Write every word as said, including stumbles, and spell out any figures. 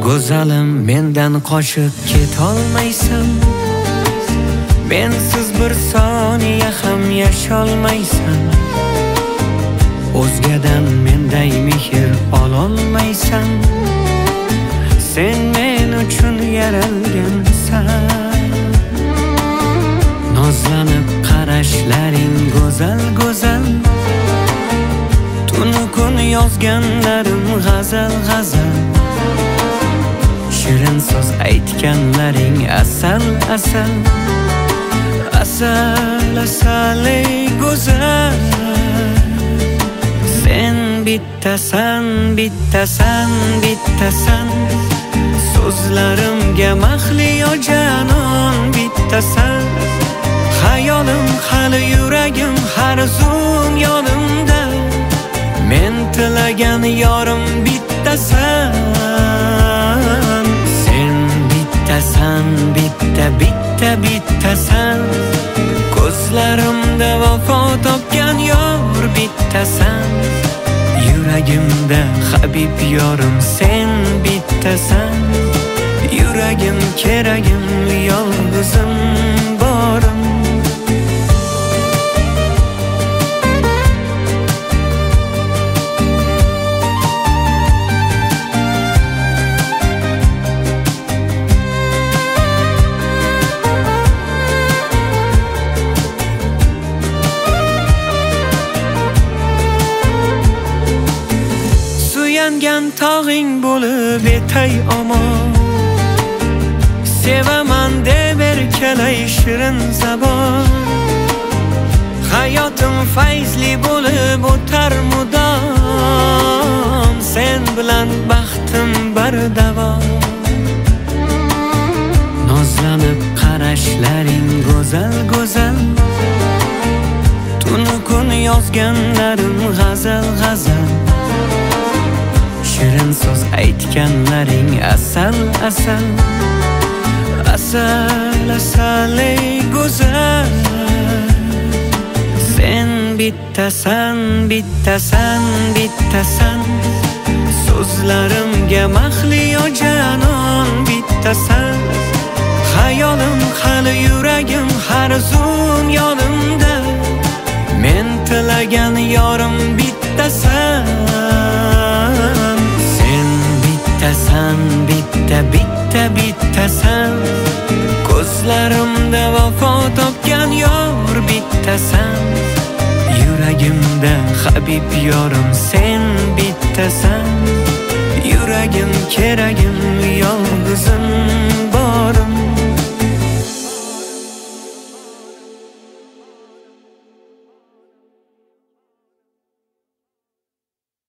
Go'zalim, mendan qochib ketolmaysan. Mensiz bir soniya ham yasholmaysan. O'zgadan menday mehr ololmaysan. Sen men uchun yaralgansan. Nozlanib qarashlaring go'zal go'zal. Tunu kun yozganlarim g'azal g'azal. Shirin so'z aytganlaring asal asal. Asal asal ey go'zal. Sen bittasan, bittasan, bittasan. So'zlarimga mahliyo janon bittasan. Hayolim hali yuragim har zum yonimda. Men tilagan yorim bittasan. Sen bittasan, bitta bitta bittasan. Ko'zlarimda vafo topgan yor bittasan. Yuragimda habib yorim sen bittasan. Yuragim keragim yolg'izim borim. Suyangan tog'ing bo'lib etay omon. Sevaman deb erkalay shirin zabon. Hayotim fayzli bo'lib o'tar mudom. Sen bilan baxtim bardavom. Nozlanib qarashlaring go'zal go'zal. Tunu kun yozganlarim g'azal g'azal. Shirin so'z aytganlaring asal asal. Asal asal ey go'zal. Sen bittasan, bittasan, bittasan. So'zlarimga mahliyo janon bittasan. Hayolim hali yuragim har zum yonimda. Men tilagan yorim bittasan. Sen bittasan, bitta bitta bittasan. Ko'zlarimda vafo topgan yor bittasan. Yuragimda habib yorim sen bittasan. Yuragim keragim yolg'izim